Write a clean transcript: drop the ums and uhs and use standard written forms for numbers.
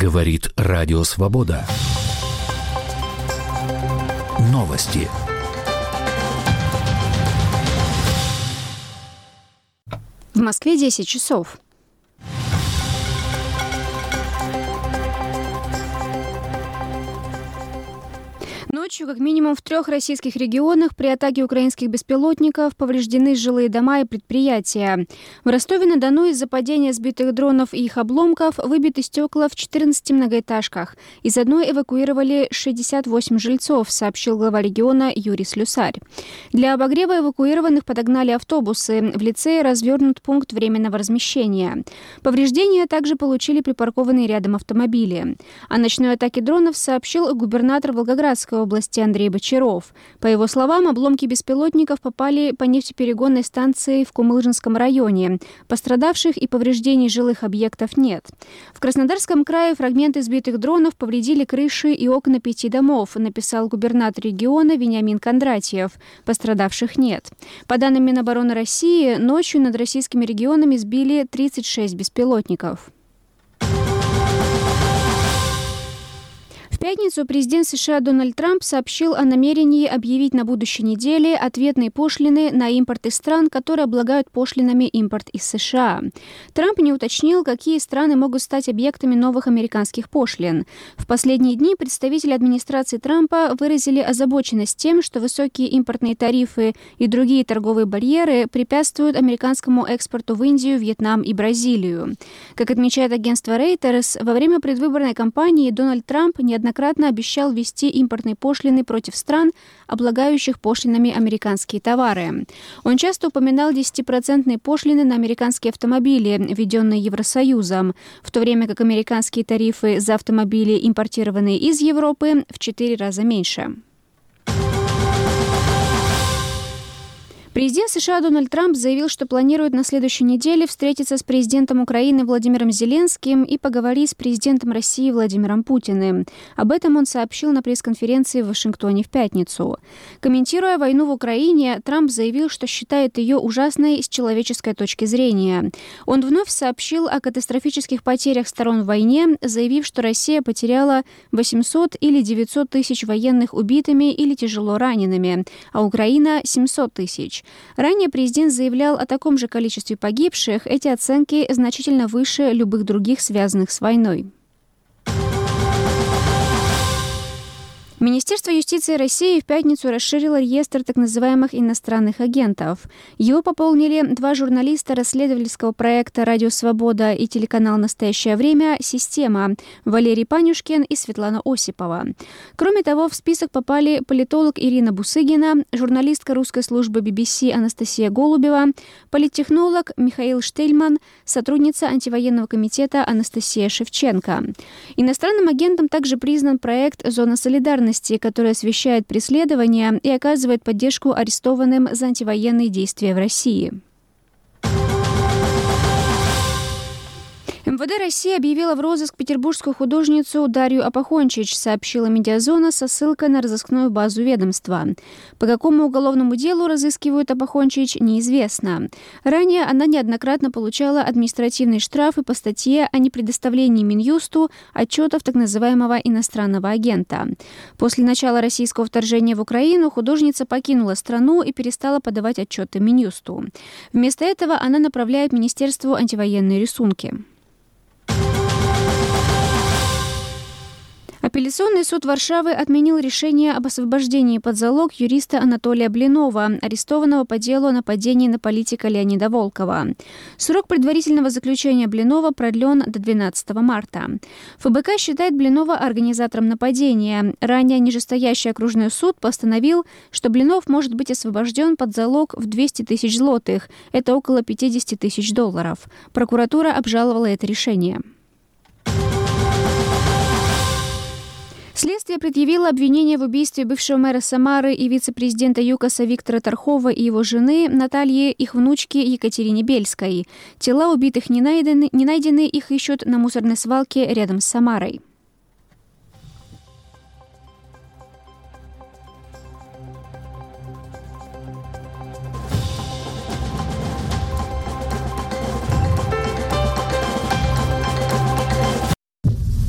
Говорит Радио Свобода. Новости. В Москве 10 часов. Ночью, как минимум в 3 российских регионах при атаке украинских беспилотников повреждены жилые дома и предприятия. В Ростове-на-Дону из-за падения сбитых дронов и их обломков выбиты стекла в 14 многоэтажках. Из одной эвакуировали 68 жильцов, сообщил глава региона Юрий Слюсарь. Для обогрева эвакуированных подогнали автобусы. В лицее развернут пункт временного размещения. Повреждения также получили припаркованные рядом автомобили. О ночной атаке дронов сообщил губернатор Волгоградской области Андрей Бочаров. По его словам, обломки беспилотников попали по нефтеперегонной станции в Кумылжинском районе. Пострадавших и повреждений жилых объектов нет. В Краснодарском крае фрагменты сбитых дронов повредили крыши и окна 5 домов, написал губернатор региона Вениамин Кондратьев. Пострадавших нет. По данным Минобороны России, ночью над российскими регионами сбили 36 беспилотников. В пятницу президент США Дональд Трамп сообщил о намерении объявить на будущей неделе ответные пошлины на импорт из стран, которые облагают пошлинами импорт из США. Трамп не уточнил, какие страны могут стать объектами новых американских пошлин. В последние дни представители администрации Трампа выразили озабоченность тем, что высокие импортные тарифы и другие торговые барьеры препятствуют американскому экспорту в Индию, Вьетнам и Бразилию. Как отмечает агентство Reuters, во время предвыборной кампании Дональд Трамп неоднократно обещал ввести импортные пошлины против стран, облагающих пошлинами американские товары. Он часто упоминал 10% пошлины на американские автомобили, введенные Евросоюзом, в то время как американские тарифы за автомобили, импортированные из Европы, в 4 раза меньше. Президент США Дональд Трамп заявил, что планирует на следующей неделе встретиться с президентом Украины Владимиром Зеленским и поговорить с президентом России Владимиром Путиным. Об этом он сообщил на пресс-конференции в Вашингтоне в пятницу. Комментируя войну в Украине, Трамп заявил, что считает ее ужасной с человеческой точки зрения. Он вновь сообщил о катастрофических потерях сторон в войне, заявив, что Россия потеряла 800 или 900 тысяч военных убитыми или тяжело ранеными, а Украина – 700 тысяч. Ранее президент заявлял о таком же количестве погибших. Эти оценки значительно выше любых других, связанных с войной. Министерство юстиции России в пятницу расширило реестр так называемых иностранных агентов. Его пополнили 2 журналиста расследовательского проекта «Радио Свобода» и телеканал «Настоящее время» «Система» Валерий Панюшкин и Светлана Осипова. Кроме того, в список попали политолог Ирина Бусыгина, журналистка русской службы BBC Анастасия Голубева, политтехнолог Михаил Штельман, сотрудница антивоенного комитета Анастасия Шевченко. Иностранным агентом также признан проект «Зона солидарности», который освещает преследования и оказывает поддержку арестованным за антивоенные действия в России. МВД России объявила в розыск петербургскую художницу Дарью Апохончич, сообщила «Медиазона» со ссылкой на разыскную базу ведомства. По какому уголовному делу разыскивают Апохончич, неизвестно. Ранее она неоднократно получала административные штрафы по статье о непредоставлении Минюсту отчетов так называемого иностранного агента. После начала российского вторжения в Украину художница покинула страну и перестала подавать отчеты Минюсту. Вместо этого она направляет Министерству антивоенные рисунки. Апелляционный суд Варшавы отменил решение об освобождении под залог юриста Анатолия Блинова, арестованного по делу о нападении на политика Леонида Волкова. Срок предварительного заключения Блинова продлен до 12 марта. ФБК считает Блинова организатором нападения. Ранее нижестоящий окружной суд постановил, что Блинов может быть освобожден под залог в 200 тысяч злотых. Это около 50 тысяч долларов. Прокуратура обжаловала это решение. Следствие предъявило обвинение в убийстве бывшего мэра Самары и вице-президента ЮКОСа Виктора Тархова и его жены Натальи, их внучки Екатерине Бельской. Тела убитых не найдены, их ищут на мусорной свалке рядом с Самарой.